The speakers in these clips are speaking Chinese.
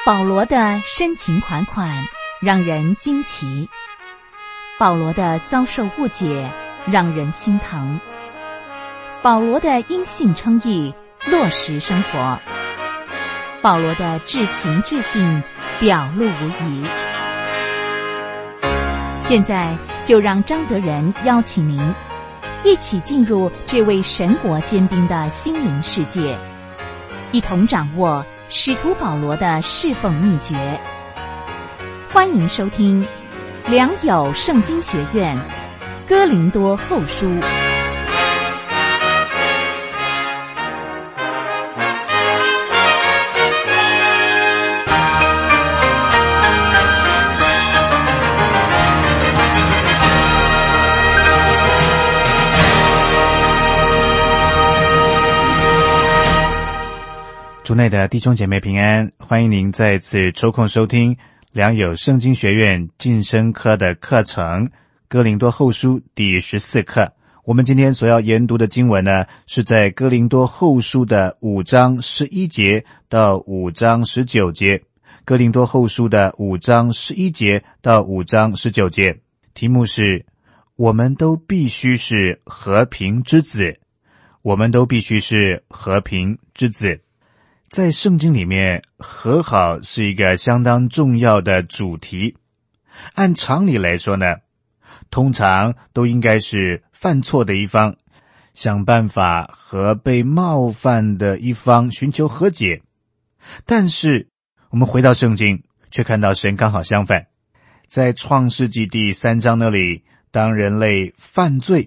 保罗的深情款款让人惊奇，保罗的遭受误解让人心疼，保罗的因信称义落实生活，保罗的至情至性表露无遗。现在就让张德仁邀请您一起进入这位神国坚兵的心灵世界，一同掌握使徒保罗的侍奉秘诀。欢迎收听良友圣经学院哥林多后书。 主内的弟兄姐妹平安，欢迎您再次抽空收听良友圣经学院晋升科的课程哥林多后书第14课。我们今天所要研读的经文呢，是在哥林多后书的5章11节到5章19节。哥林多后书的5章11节到5章19节，题目是我们都必须是和平之子，我们都必须是和平之子。在圣经里面，和好是一个相当重要的主题。按常理来说呢，通常都应该是犯错的一方想办法和被冒犯的一方寻求和解。但是我们回到圣经，却看到神刚好相反。在创世纪第3章那里，当人类犯罪，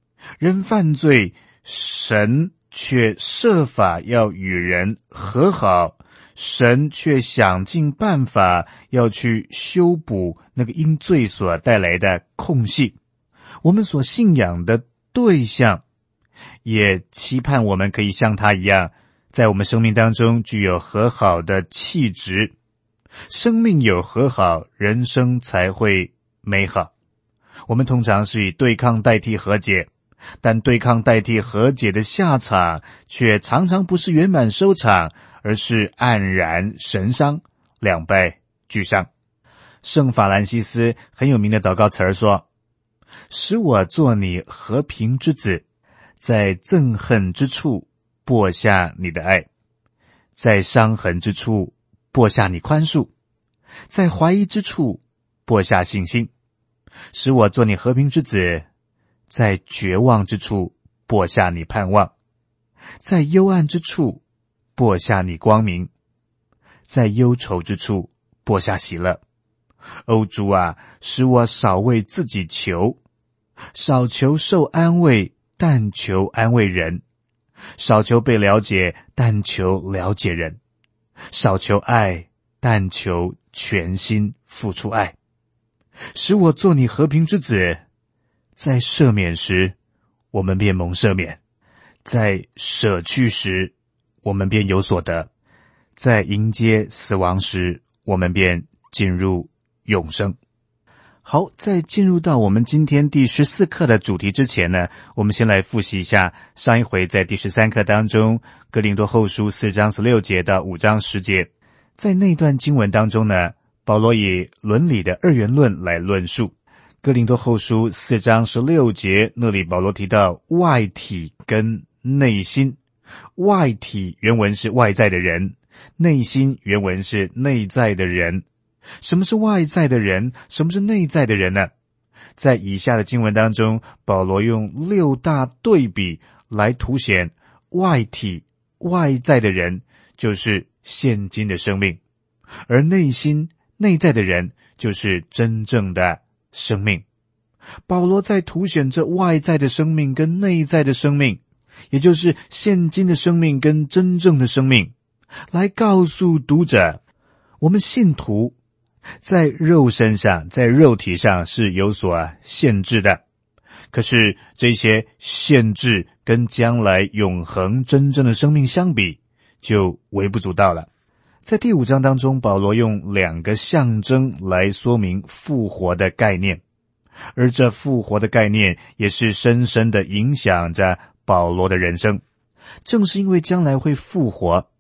神却设法要与人和好，神却想尽办法要去修补那个因罪所带来的空隙。我们所信仰的对象也期盼我们可以像他一样，在我们生命当中具有和好的气质。生命有和好，人生才会美好。我们通常是以对抗代替和解，但对抗代替和解的下场却常常不是圆满收场，而是黯然神伤，两败俱伤。圣法兰西斯很有名的祷告词儿说，使我做你和平之子，在憎恨之处播下你的爱，在伤痕之处播下你宽恕，在怀疑之处播下信心。使我做你和平之子，在绝望之处播下你盼望，在幽暗之处播下你光明，在忧愁之处播下喜乐。ô主啊，使我少为自己求，少求受安慰，但求安慰人；少求被了解，但求了解人；少求爱，但求全心付出爱。使我做你和平之子，在赦免时我们便蒙赦免，在舍去时我们便有所得，在迎接死亡时我们便进入永生。好，在进入到我们今天第14课的主题之前呢，我们先来复习一下上一回在第13课当中哥林多后书4章16节到5章10节。在那段经文当中呢，保罗以伦理的二元论来论述。哥林多后书4章16节那里保罗提到外体跟内心。外体原文是外在的人，内心原文是内在的人。什么是外在的人？什么是内在的人呢？在以下的经文当中，保罗用6大对比来凸显外体外在的人就是现今的生命，而内心内在的人就是真正的生命。保罗在凸显这外在的生命跟内在的生命，也就是现今的生命跟真正的生命，来告诉读者，我们信徒在肉身上，在肉体上是有所限制的，可是这些限制跟将来永恒真正的生命相比，就微不足道了。在第5章当中，保罗用2个象征来说明复活的概念，而这复活的概念也是深深地影响着保罗的人生。正是因为将来会复活，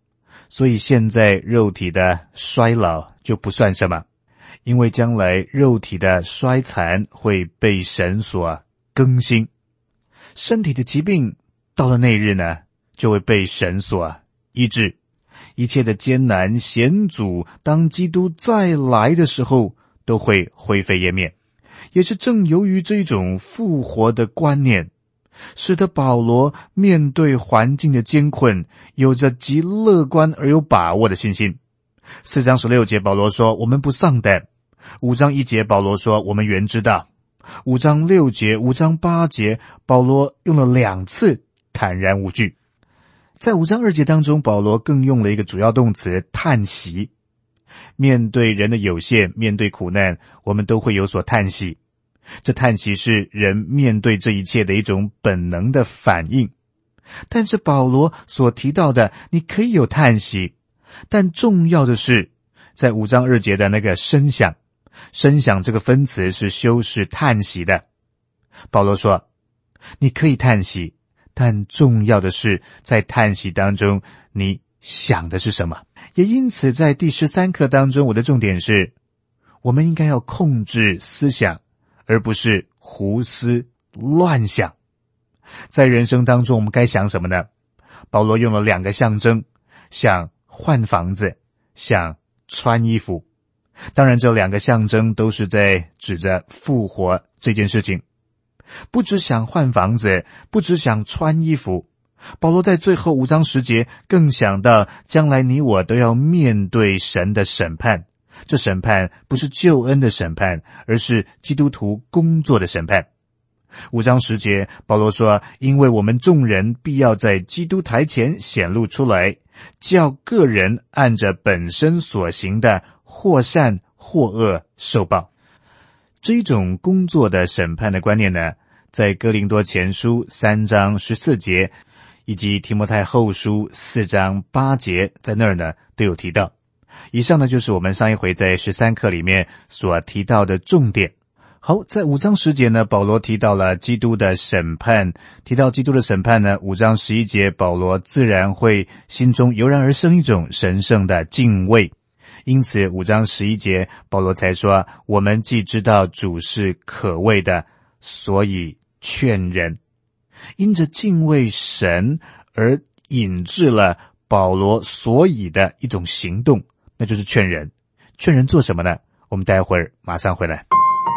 所以现在肉体的衰老就不算什么，因为将来肉体的衰残会被神所更新，身体的疾病到了那日呢，就会被神所医治。一切的艰难险阻，当基督再来的时候，都会灰飞烟灭。也是正由于这种复活的观念，使得保罗面对环境的艰困，有着极乐观而有把握的信心。4章16节保罗说，我们不丧胆。5章1节保罗说，我们原知道。5章6节、5章8节，保罗用了2次坦然无惧。在5章2节当中，保罗更用了一个主要动词叹息。面对人的有限，面对苦难，我们都会有所叹息。这叹息是人面对这一切的一种本能的反应。但是保罗所提到的，你可以有叹息，但重要的是在5章2节的那个声响。声响这个分词是修饰叹息的。保罗说，你可以叹息，但重要的是在叹息当中你想的是什么。也因此在第13课当中，我的重点是我们应该要控制思想，而不是胡思乱想。在人生当中我们该想什么呢？保罗用了2个象征，想换房子，想穿衣服。当然这2个象征都是在指着复活这件事情。不只想换房子，不只想穿衣服，保罗在最后5章10节更想到将来你我都要面对神的审判。这审判不是救恩的审判，而是基督徒工作的审判。5章10节保罗说，因为我们众人必要在基督台前显露出来，叫个人按着本身所行的或善或恶受报。这一种工作的审判的观念呢，在哥林多前书3章14节以及提摩太后书4章8节在那儿呢都有提到。以上呢就是我们上一回在13课里面所提到的重点。好，在5章10节呢，保罗提到了基督的审判。提到基督的审判呢，5章11节保罗自然会心中油然而生一种神圣的敬畏。因此5章11节保罗才说，我们既知道主是可畏的，所以劝人。因着敬畏神而引致了保罗所以的一种行动，那就是劝人。劝人做什么呢？我们待会儿马上回来。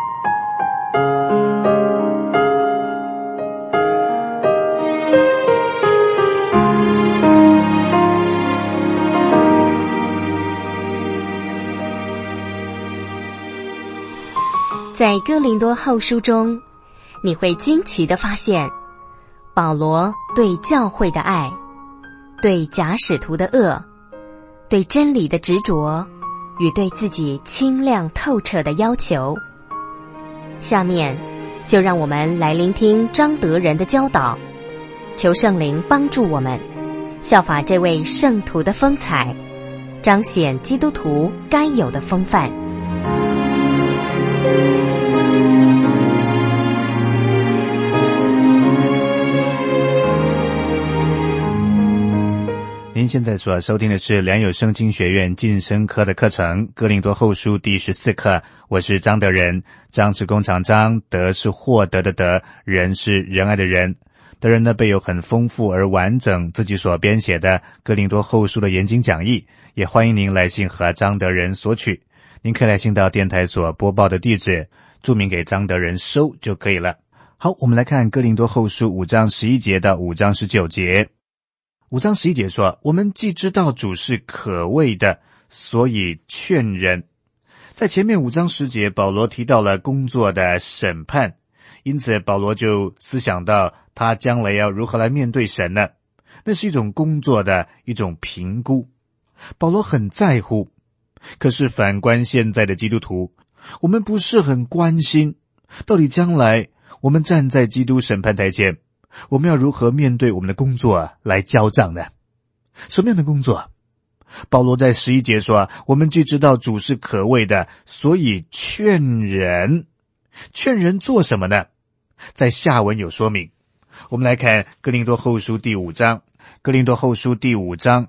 在哥林多后书中，你会惊奇地发现，保罗对教会的爱，对假使徒的恶，对真理的执着，与对自己清亮透彻的要求。下面就让我们来聆听张德仁的教导，求圣灵帮助我们效法这位圣徒的风采，彰显基督徒该有的风范。 您现在所收听的是良友圣经学院晋升科的课程，哥林多后书第14课。我是张德仁，张是弓长张，德是获得的德，仁是仁爱的仁。德仁呢备有很丰富而完整自己所编写的哥林多后书的研经讲义，也欢迎您来信和张德仁索取。您可以来信到电台所播报的地址，注明给张德仁收就可以了。好，我们来看哥林多后书5章11节到5章19节。5章11节说，我们既知道主是可畏的，所以劝人。在前面5章10节，保罗提到了工作的审判，因此保罗就思想到他将来要如何来面对神呢？那是一种工作的一种评估，保罗很在乎。可是反观现在的基督徒，我们不是很关心到底将来我们站在基督审判台前，我们要如何面对我们的工作来交账呢？什么样的工作？保罗在11节说，我们既知道主是可畏的，所以劝人。劝人做什么呢？在下文有说明。我们来看哥林多后书第5章。哥林多后书第5章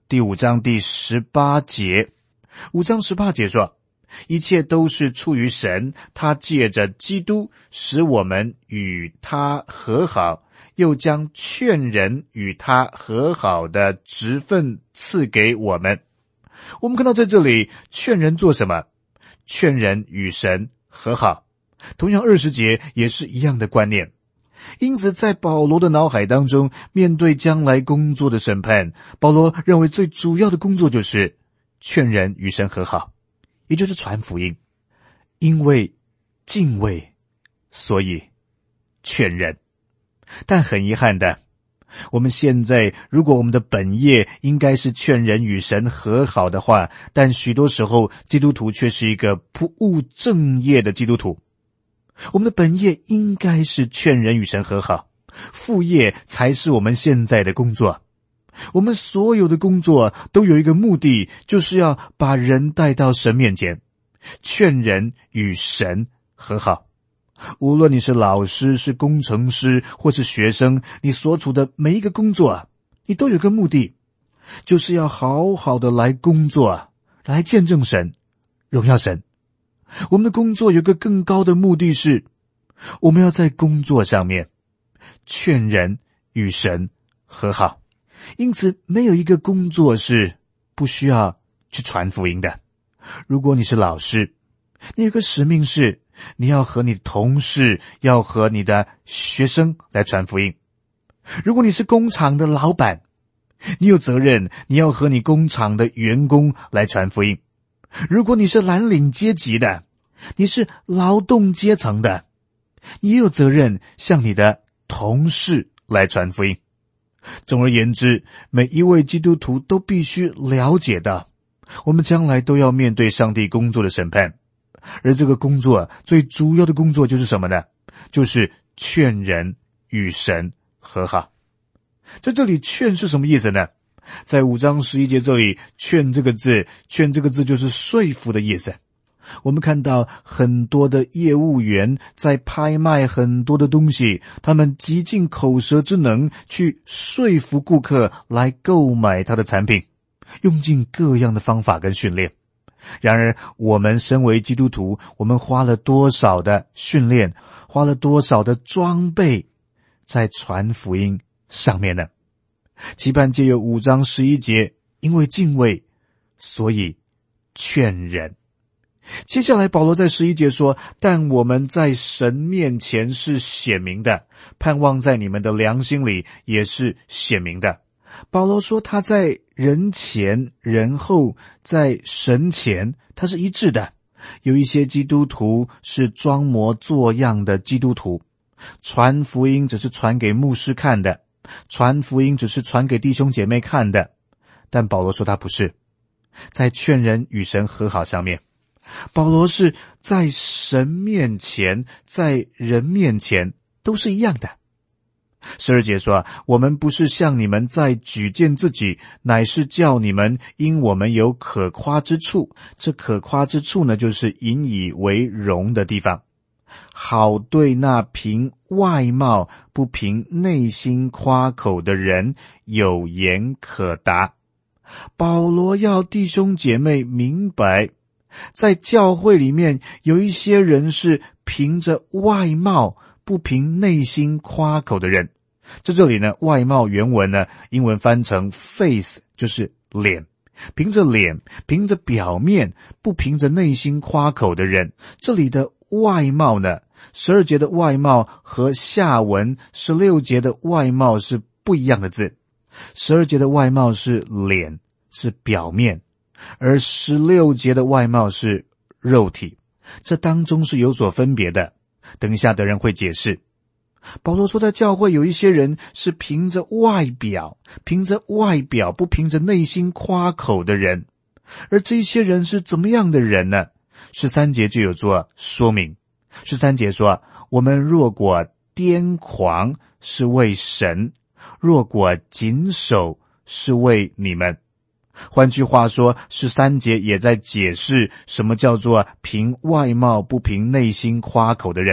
第5章第18节，5章18节说，一切都是出于神，他借着基督使我们与他和好，又将劝人与他和好的职分赐给我们。我们看到在这里，劝人做什么？劝人与神和好。同样20节也是一样的观念。因此在保罗的脑海当中，面对将来工作的审判，保罗认为最主要的工作就是劝人与神和好，也就是传福音。因为敬畏，所以劝人。但很遗憾的，我们现在如果我们的本业应该是劝人与神和好的话，但许多时候基督徒却是一个不务正业的基督徒。我们的本业应该是劝人与神和好，副业才是我们现在的工作。我们所有的工作都有一个目的，就是要把人带到神面前，劝人与神和好。无论你是老师，是工程师，或是学生，你所处的每一个工作，你都有个目的，就是要好好的来工作，来见证神，荣耀神。我们的工作有个更高的目的是，我们要在工作上面劝人与神和好。因此没有一个工作是不需要去传福音的。如果你是老师，你有个使命是你要和你的同事，要和你的学生来传福音。如果你是工厂的老板，你有责任，你要和你工厂的员工来传福音。如果你是蓝领阶级的，你是劳动阶层的，你也有责任向你的同事来传福音。总而言之，每一位基督徒都必须了解到，我们将来都要面对上帝工作的审判。而这个工作最主要的工作就是什么呢？就是劝人与神和好。在这里劝是什么意思呢？在5章11节这里，劝这个字就是说服的意思。我们看到很多的业务员在拍卖很多的东西，他们极尽口舌之能去说服顾客来购买他的产品，用尽各样的方法跟训练。然而我们身为基督徒，我们花了多少的训练，花了多少的装备在传福音上面呢？期盼借由5章11节，因为敬畏，所以劝人。接下来保罗在11节说，但我们在神面前是显明的，盼望在你们的良心里也是显明的。保罗说他在人前人后，在神前他是一致的。有一些基督徒是装模作样的基督徒，传福音只是传给牧师看的，传福音只是传给弟兄姐妹看的。但保罗说他不是，在劝人与神和好上面，保罗是在神面前，在人面前都是一样的。12节说，我们不是向你们在举荐自己，乃是叫你们因我们有可夸之处。这可夸之处呢，就是引以为荣的地方，好对那凭外貌不凭内心夸口的人有言可答。保罗要弟兄姐妹明白，在教会里面有一些人是凭着外貌不凭内心夸口的人。在这里呢，外貌原文呢，英文翻成 face， 就是脸，凭着脸，凭着表面，不凭着内心夸口的人。这里的外貌呢，12节的外貌和下文16节的外貌是不一样的字。12节的外貌是脸，是表面，而16节的外貌是肉体，这当中是有所分别的，等一下的人会解释。保罗说在教会有一些人是凭着外表不凭着内心夸口的人。而这些人是怎么样的人呢？13节就有做说明。13节说，我们若果癫狂是为神，若果谨守是为你们。换句话说，13节也在解释什么叫做凭外貌不凭内心夸口的人。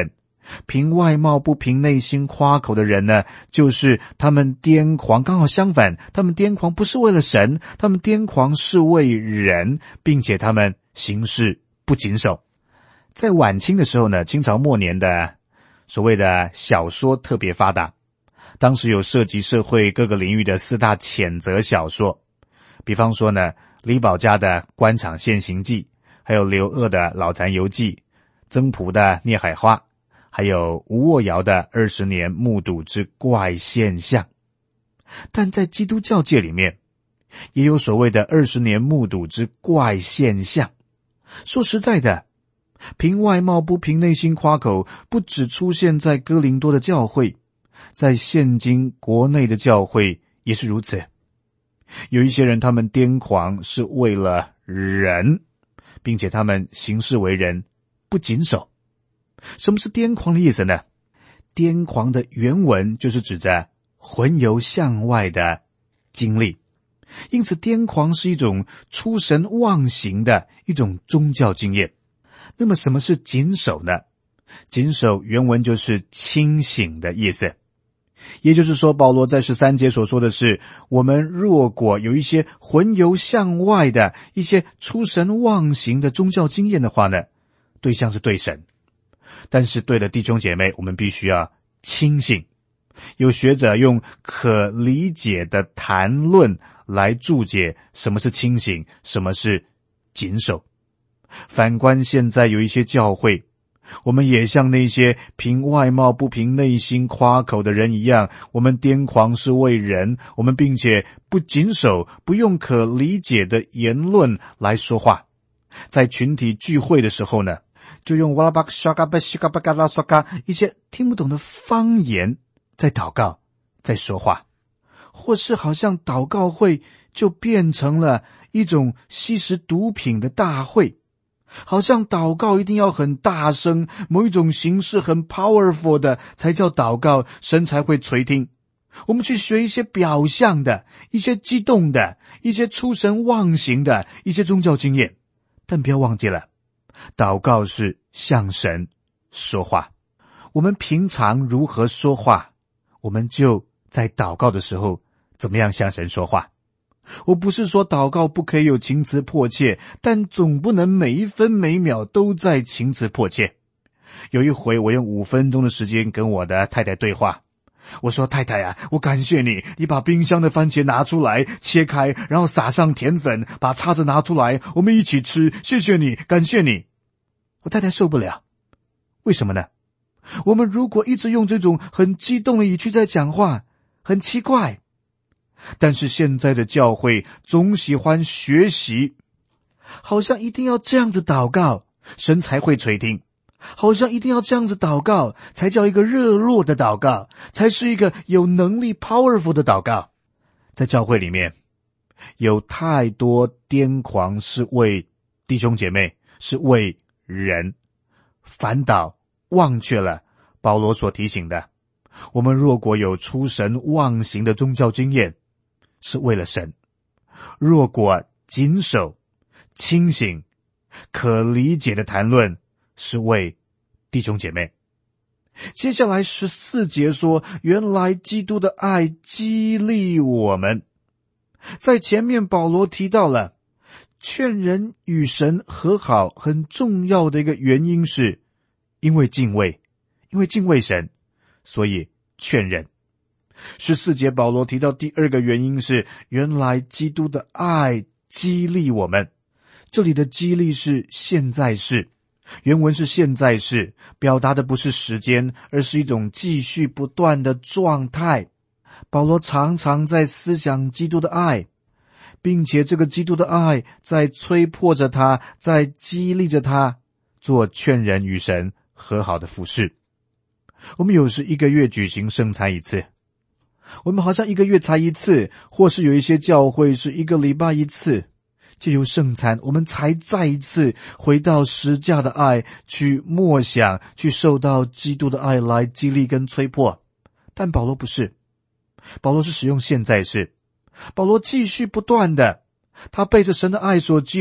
凭外貌不凭内心夸口的人呢，就是他们癫狂，刚好相反，他们癫狂不是为了神，他们癫狂是为人，并且他们行事不谨守。在晚清的时候呢，清朝末年的所谓的小说特别发达，当时有涉及社会各个领域的4大谴责小说，比方说呢，李保家的《官场现形记》，还有刘鹗的《老残游记》，曾朴的《孽海花》，还有吴沃尧的20年目睹之怪现象。但在基督教界里面，也有所谓的20年目睹之怪现象。说实在的，凭外貌不凭内心夸口，不只出现在哥林多的教会，在现今国内的教会也是如此。有一些人，他们癫狂是为了人，并且他们行事为人不谨守。什么是癫狂的意思呢？癫狂的原文就是指着魂游向外的经历，因此癫狂是一种出神忘形的一种宗教经验。那么什么是谨守呢？谨守原文就是清醒的意思。也就是说，保罗在13节所说的是，我们若果有一些魂游向外的一些出神忘形的宗教经验的话呢，对象是对神，但是对了弟兄姐妹，我们必须要清醒。有学者用可理解的谈论来注解什么是清醒，什么是谨守。反观现在有一些教会，我们也像那些凭外貌不凭内心夸口的人一样，我们癫狂是为人，我们并且不谨守，不用可理解的言论来说话。在群体聚会的时候呢，就用哇啦巴沙嘎巴西嘎巴嘎拉刷嘎一些听不懂的方言在祷告，在说话，或是好像祷告会就变成了一种吸食毒品的大会，好像祷告一定要很大声，某一种形式很 powerful 的才叫祷告，神才会垂听。我们去学一些表象的，一些激动的，一些出神忘形的一些宗教经验，但不要忘记了，祷告是向神说话。我们平常如何说话，我们就在祷告的时候怎么样向神说话。我不是说祷告不可以有情辞迫切，但总不能每一分每秒都在情辞迫切。有一回我用5分钟的时间跟我的太太对话，我说，太太啊，我感谢你，你把冰箱的番茄拿出来切开，然后撒上甜粉，把叉子拿出来，我们一起吃，谢谢你，感谢你。我太太受不了。为什么呢？我们如果一直用这种很激动的语气在讲话，很奇怪。但是现在的教会总喜欢学习，好像一定要这样子祷告，神才会垂听，好像一定要这样子祷告，才叫一个热络的祷告，才是一个有能力 powerful 的祷告。在教会里面，有太多癫狂是为弟兄姐妹，是为人，反倒忘却了保罗所提醒的，我们若果有出神忘形的宗教经验，是为了神；若果谨守、清醒、可理解的谈论，是为弟兄姐妹。接下来14节说，原来基督的爱激励我们。在前面保罗提到了劝人与神和好很重要的一个原因是因为敬畏神，所以劝人。14节保罗提到第2个原因是原来基督的爱激励我们。这里的激励是现在式，原文是现在式，表达的不是时间，而是一种继续不断的状态。保罗常常在思想基督的爱，并且这个基督的爱在催迫着他，在激励着他做劝人与神和好的服事。我们有时1个月举行圣餐一次，我们好像1个月才一次，或是有一些教会是1个礼拜一次。藉由圣餐，我们才再一次回到十架的爱，去默想，去受到基督的爱来激励跟催迫。但保罗不是，保罗是使用现在式。保罗继续不断的，他被着神的爱所激励，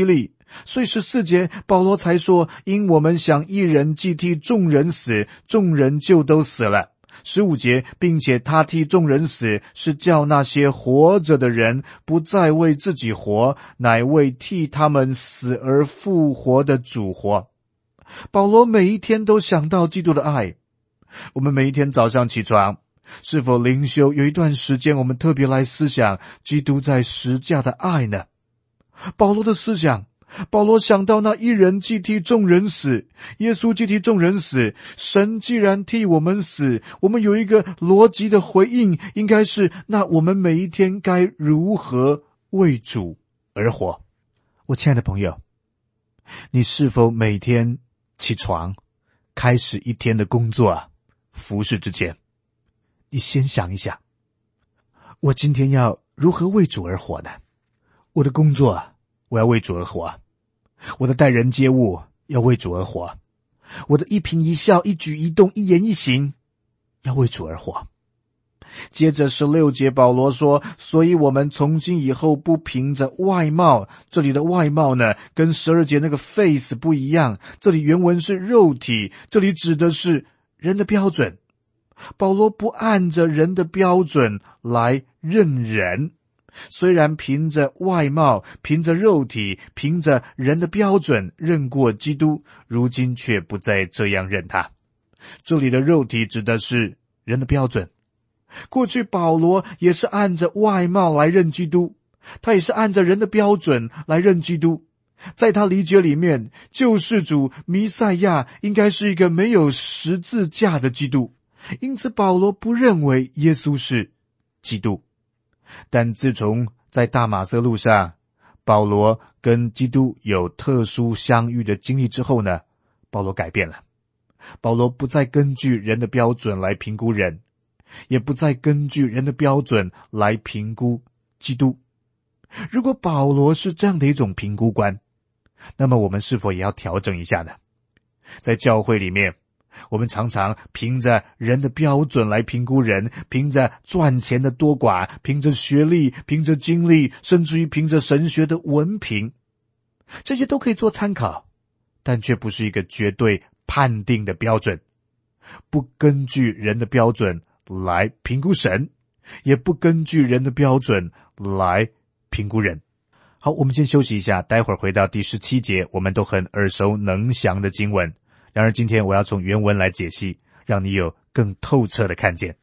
所以14节保罗才说，因我们想一人既替众人死，众人就都死了。15节，并且他替众人死，是叫那些活着的人不再为自己活，乃为替他们死而复活的主活。保罗每一天都想到基督的爱。我们每一天早上起床，是否灵修有一段时间我们特别来思想基督在十架的爱呢？保罗的思想，保罗想到那一人既替众人死，耶稣既替众人死，神既然替我们死，我们有一个逻辑的回应，应该是那我们每一天该如何为主而活。我亲爱的朋友，你是否每天起床开始一天的工作服事之前，你先想一想，我今天要如何为主而活呢？我的工作我要为主而活，我的待人接物要为主而活，我的一颦一笑一举一动一言一行要为主而活。接着16节保罗说，所以我们从今以后不凭着外貌，这里的外貌呢跟12节那个 face 不一样，这里原文是肉体，这里指的是人的标准。保罗不按着人的标准来认人，虽然凭着外貌，凭着肉体，凭着人的标准认过基督，如今却不再这样认他。这里的肉体指的是人的标准。过去保罗也是按着外貌来认基督，他也是按着人的标准来认基督。在他理解里面，救世主弥赛亚应该是一个没有十字架的基督，因此保罗不认为耶稣是基督。但自从在大马色路上，保罗跟基督有特殊相遇的经历之后呢，保罗改变了。保罗不再根据人的标准来评估人，也不再根据人的标准来评估基督。如果保罗是这样的一种评估观，那么我们是否也要调整一下呢？在教会里面，我们常常凭着人的标准来评估人，凭着赚钱的多寡，凭着学历，凭着经历，甚至于凭着神学的文凭，这些都可以做参考，但却不是一个绝对判定的标准。不根据人的标准来评估神，也不根据人的标准来评估人。好，我们先休息一下，待会儿回到第17节，我们都很耳熟能详的经文。然而今天我要从原文来解析，让你有更透彻的看见。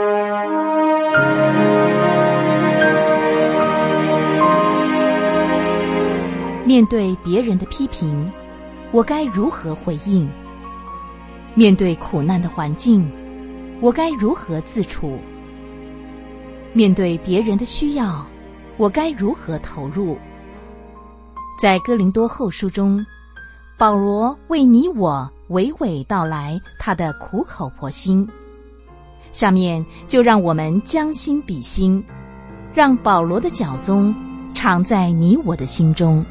面对别人的批评，我该如何回应？面对苦难的环境，我该如何自处？面对别人的需要，我该如何投入？在哥林多后书中，保罗为你我娓娓道来他的苦口婆心。下面就让我们将心比心，让保罗的脚踪常在你我的心中。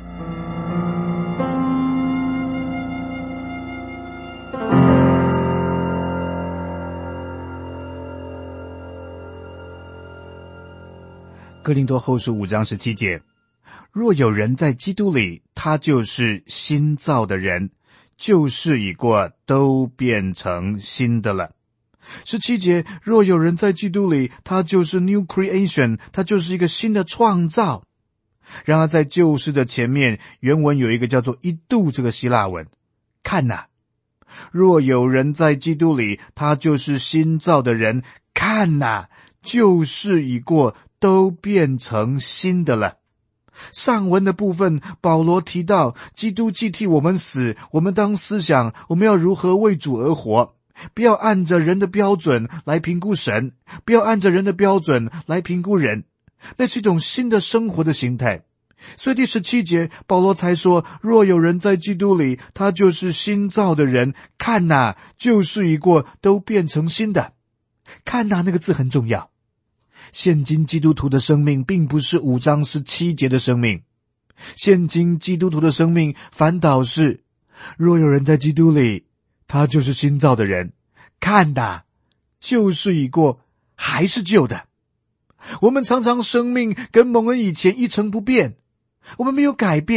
哥林多后书5章17节，若有人在基督里，他就是新造的人，旧事已过，都变成新的了。17节，若有人在基督里，他就是 new creation， 他就是一个新的创造。然而在旧事的前面，原文有一个叫做一度这个希腊文。看哪，若有人在基督里，他就是新造的人，看哪，旧事已过，都变成新的了。上文的部分，保罗提到基督既替我们死，我们当思想我们要如何为主而活，不要按着人的标准来评估神，不要按着人的标准来评估人，那是一种新的生活的形态。所以第17节保罗才说，若有人在基督里，他就是新造的人，看哪，旧事已过，都变成新的。看哪那个字很重要。现今基督徒的生命并不是5章17节的生命，现今基督徒的生命反倒是，若有人在基督里，他就是新造的人，看哪，旧事已过，还是旧的。我们常常生命跟蒙恩以前一成不变，我们没有改变，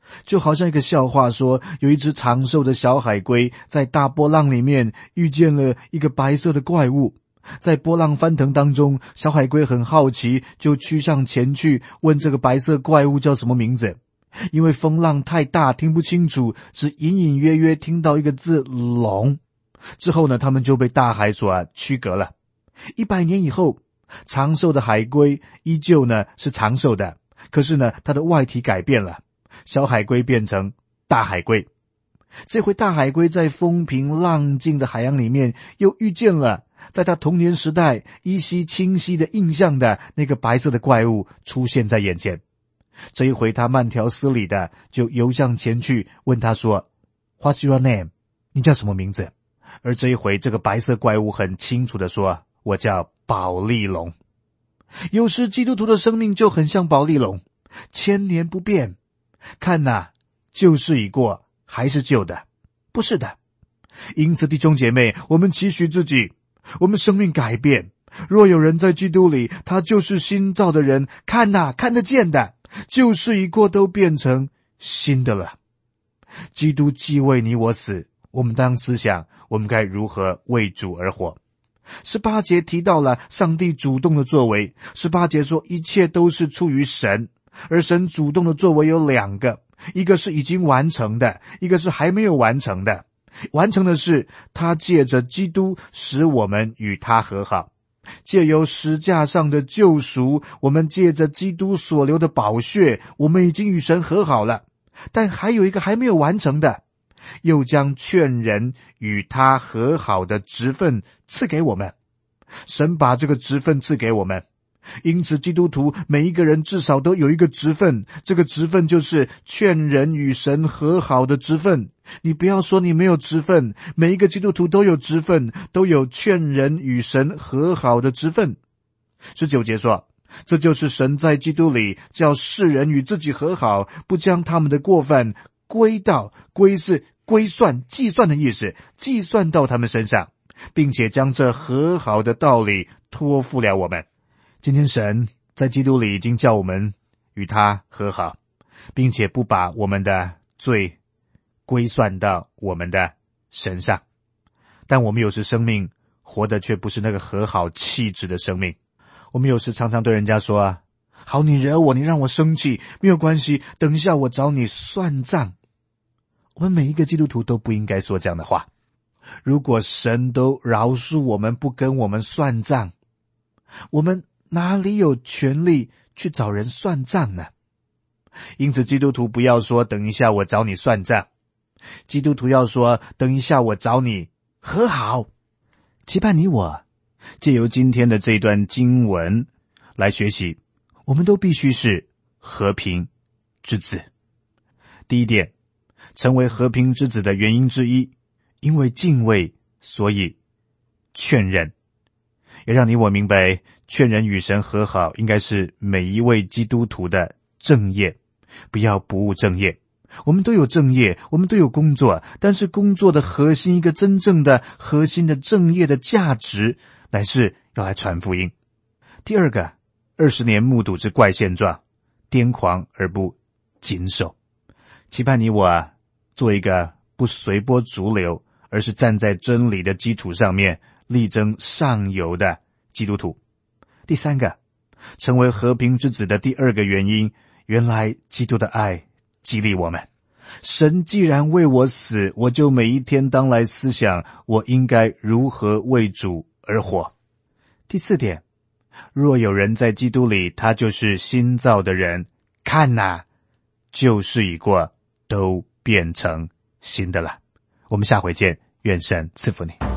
就好像一个笑话说，有一只长寿的小海龟在大波浪里面遇见了一个白色的怪物，在波浪翻腾当中，小海龟很好奇，就趋向前去问这个白色怪物叫什么名字。因为风浪太大听不清楚，只隐隐约约听到一个字龙。之后呢，他们就被大海所驱隔了。100年以后，长寿的海龟依旧呢是长寿的，可是呢它的外体改变了，小海龟变成大海龟。这回大海龟在风平浪静的海洋里面又遇见了在他童年时代依稀清晰的印象的那个白色的怪物出现在眼前。这一回他慢条斯理的就游向前去问他说 What's your name？ 你叫什么名字？而这一回这个白色怪物很清楚的说，我叫保利龙。有时基督徒的生命就很像保利龙，千年不变。看哪，旧事已过，还是旧的，不是的。因此弟兄姐妹，我们期许自己，我们生命改变。若有人在基督里，他就是新造的人，看哪，看得见的，旧事已过，都变成新的了。基督既为你我死，我们当思想我们该如何为主而活。18节提到了上帝主动的作为。18节说一切都是出于神，而神主动的作为有2个，一个是已经完成的，一个是还没有完成的。完成的是他借着基督使我们与他和好，借由十架上的救赎，我们借着基督所流的宝血，我们已经与神和好了。但还有一个还没有完成的，又将劝人与他和好的职分赐给我们。神把这个职分赐给我们，因此基督徒每一个人至少都有一个职分，这个职分就是劝人与神和好的职分。你不要说你没有职分，每一个基督徒都有职分，都有劝人与神和好的职分。19节说，这就是神在基督里叫世人与自己和好，不将他们的过犯归是归算计算的意思，计算到他们身上，并且将这和好的道理托付了我们。今天神在基督里已经叫我们与他和好，并且不把我们的罪归算到我们的身上。但我们有时生命活的却不是那个和好气质的生命。我们有时常常对人家说好，你惹我，你让我生气，没有关系，等一下我找你算账。我们每一个基督徒都不应该说这样的话。如果神都饶恕我们，不跟我们算账，我们哪里有权利去找人算账呢？因此基督徒不要说等一下我找你算账，基督徒要说等一下我找你和好。期盼你我借由今天的这段经文来学习，我们都必须是和平之子。第一点，成为和平之子的原因之一，因为敬畏，所以劝人。也让你我明白，劝人与神和好应该是每一位基督徒的正业，不要不务正业。我们都有正业，我们都有工作，但是工作的核心，一个真正的核心的正业的价值，乃是要来传福音。第二个，20年目睹之怪现状，癫狂而不谨守。期盼你我做一个不随波逐流，而是站在真理的基础上面力争上游的基督徒。第三个，成为和平之子的第2个原因，原来基督的爱激励我们。神既然为我死，我就每一天当来思想我应该如何为主而活。第4点，若有人在基督里，他就是新造的人，看哪，旧事已过，都变成新的了。我们下回见，愿神赐福你。